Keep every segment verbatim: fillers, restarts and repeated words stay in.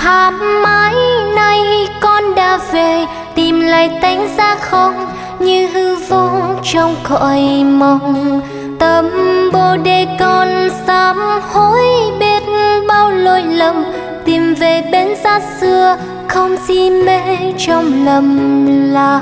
thảm mãi nay con đã về, tìm lại tánh giá không như hư vô trong cõi mộng. Tâm bồ đề con sám hối biết bao lỗi lầm, tìm về bên xa xưa không si mê trong lầm là.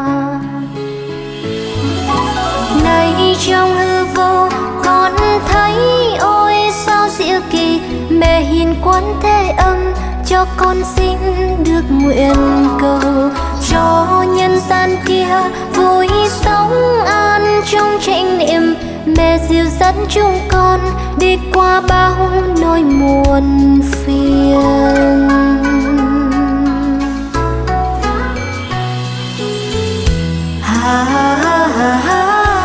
Nay trong hư vô con thấy ôi sao diệu kỳ, mẹ hiền quán thế âm cho con xin được nguyện cầu, cho nhân gian kia vui sống an trong chánh niệm. Mẹ dìu dắt chúng con đi qua bao nỗi muộn phiền. Ha ha ha ha.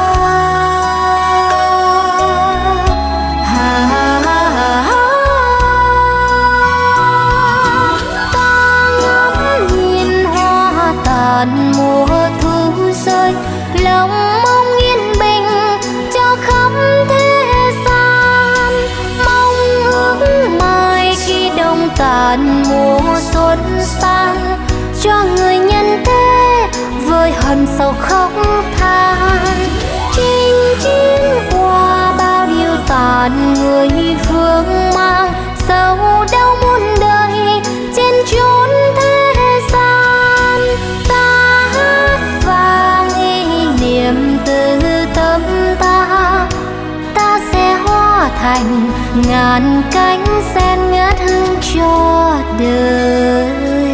Mùa thu rơi lòng mong yên bình cho khắp thế gian, mong ước mai khi đông tàn mùa xuân sang, cho người nhân thế vơi hận sầu khóc than. Chinh chiến qua bao điều tàn người phương mang, sầu đau muôn đời trên chốn thế gian. Ta hát vang ý niệm từ tâm ta, ta sẽ hóa thành ngàn cánh sen ngát hương cho đời.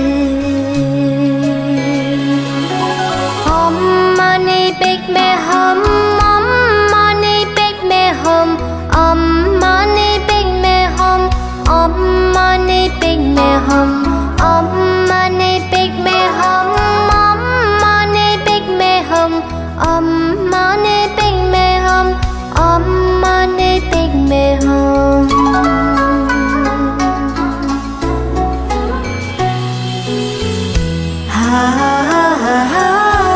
Om mani padme hum, Om mani padme hum, Om mani padme hum, Om mani padme hum, Om mani padme hum, Om mani padme hum, Om mani padme hum, Om mani padme hum. Ha ha ha ha.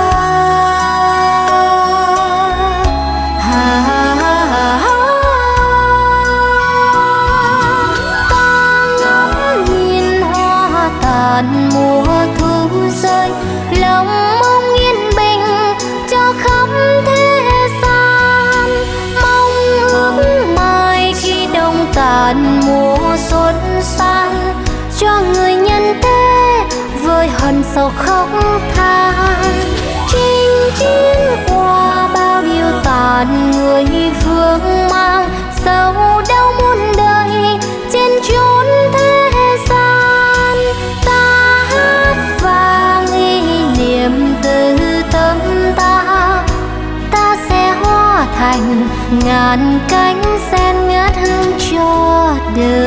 Mùa thu rơi lòng mong yên bình cho khắp thế gian, mong ước mai khi đông tàn mùa xuân sang, cho người nhân thế vơi hận sầu khóc than. Chinh chiến qua bao điều tàn người phương mang, sầu đau muôn đời trên chốn thế gian. Ta hát vang ý niệm từ tâm ta, ta sẽ hóa thành ngàn cánh sen ngát hương cho đời.